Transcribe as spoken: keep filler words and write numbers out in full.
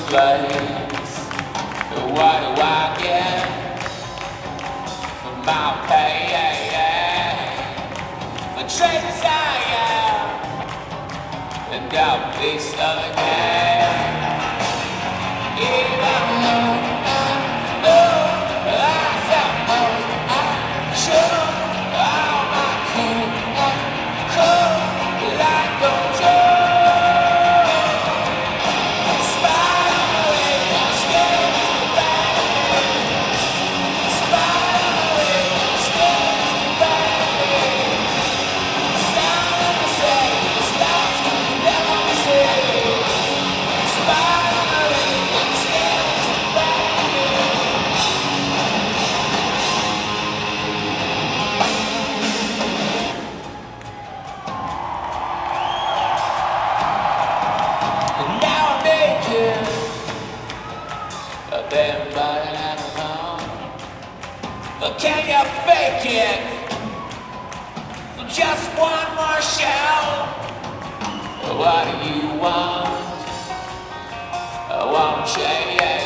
place. What do I get for my pay? The traitors I am, and I'll be stuck again. Even though I suppose I should, all I could, could like control. Then, but I don't know. But can you fake it? Just one more show. What do you want? Won't you? Yeah.